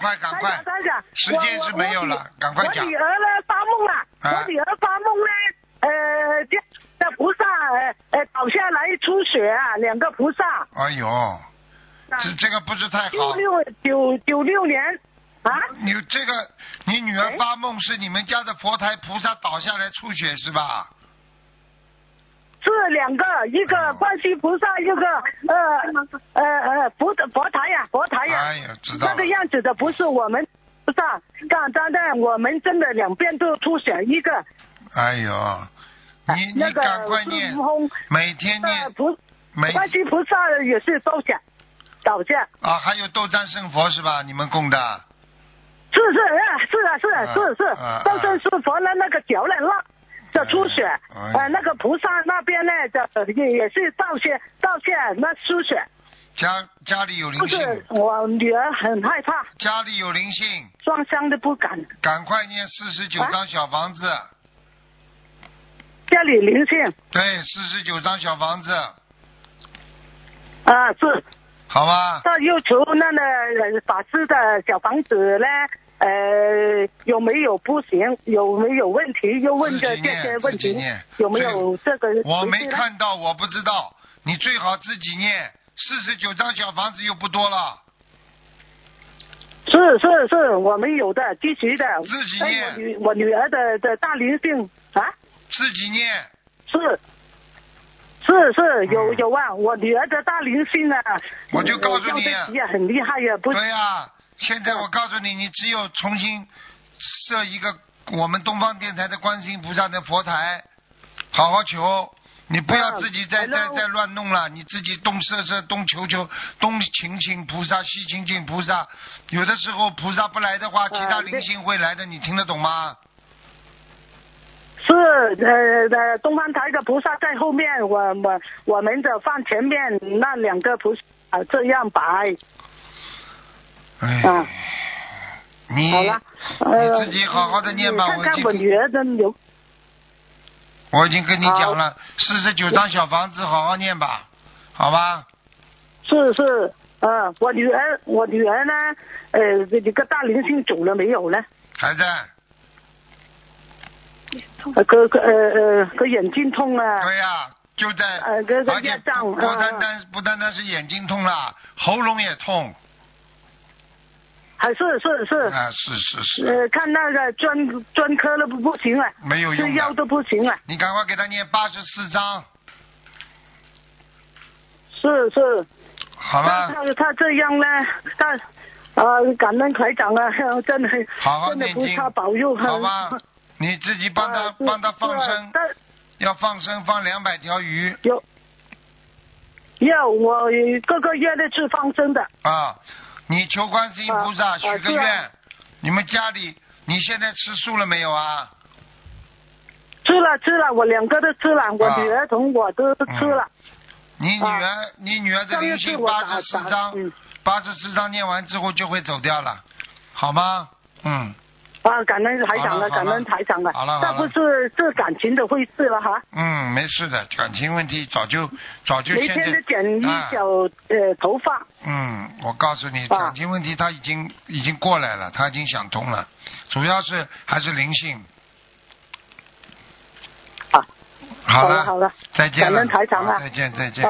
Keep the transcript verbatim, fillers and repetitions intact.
快赶快， 台长， 时间是没有了，赶快讲。 我女儿呢发梦了， 啊、 我女儿发梦呢，呃，这菩萨呃呃倒下来出血啊，两个菩萨。 哎呦，这这个不是太好。 九六九九六年啊。 你这个，你女儿发梦是你们家的佛台菩萨倒下来出血是吧？ 是两个，一个观世菩萨，一个呃呃呃佛佛台呀、啊，佛台呀、啊。 哎呀，知道了。 那个样子的不是我们菩萨，刚刚的我们真的两边都出血一个。 哎呦，你你赶快念，每天念。 菩观世菩萨也是倒下，倒下。 啊，还有斗战胜佛是吧？你们供的。 是是啊，是啊是啊是是，斗战胜佛的那个脚呢拉。这出血， 哎、 呃，那个菩萨那边呢，这也也是倒血，倒血那出血。 家家里有灵性。 不是，我女儿很害怕。 家里有灵性。 双香都不敢。 赶快念四十九张小房子。啊、 家里灵性。 对，四十九张小房子。 啊，是。 好吧。 那又求那个法师的小房子呢？呃，有没有不行？有没有问题？又问着这些问题，有没有这个？ 我没看到，我不知道。你最好自己念，四十九张小房子又不多了。 是是是，我们有的，积极的。 自己念。 我女我女儿的的大灵性啊。 自己念。 是。是是有、嗯、有啊，我女儿的大灵性啊。 我就告诉你啊。 也很厉害呀、啊，不。 对呀、啊。现在我告诉你，你只有重新设一个我们东方电台的观世音菩萨的佛台，好好求，你不要自己再、再、再乱弄了，你自己东设设，东求求，东请请菩萨，西请请菩萨，有的时候菩萨不来的话，其他灵性会来的，你听得懂吗？ 是呃呃，东方台的菩萨在后面，我我我们的放前面那两个菩萨这样摆。 哎， 啊， 你好了，呃， 你自己好好的念吧。 看看我女儿的有， 我已经跟你讲了，四十九张小房子，好好念吧，好吧？ 是是，呃，我女儿，我女儿呢，呃，这个大灵性走了没有呢？ 还在。 呃，个个呃呃，个眼睛痛啊。 对呀、啊，就在。 呃，个个业障。 不单单、呃、不单单是眼睛痛了，喉咙也痛。 还是是是啊，是是是。 呃，看那个专专科的不不行了， 没有用， 吃药都不行了。 你赶快给他念八十四章。 是是。 好吧。 他他这样呢，他啊、呃，感恩台长啊，真的好好念经， 真的菩萨保佑。 好吧，你自己帮他、啊、帮他放生，要放生放两百条鱼。 有。要我各个月的去放生的。 啊。你求观世音菩萨许个愿、 啊啊， 你们家里你现在吃素了没有啊？ 吃了吃了，我两个都吃了，我女儿同我都吃了。 嗯、你女儿、啊、你女儿的灵性八十四章，八十四章念完之后就会走掉了，好吗？嗯。 啊，感恩台长了，感恩台长了。 好了好了。 这不是这感情的会事了哈。 嗯，没事的，感情问题早就早就现在。 每天都剪一小、啊、呃头发。 嗯，我告诉你，感情问题他已经、啊、已经过来了，他已经想通了，主要是还是灵性。 啊。 好了好了， 再见了。 感恩台长啊。 再见再见。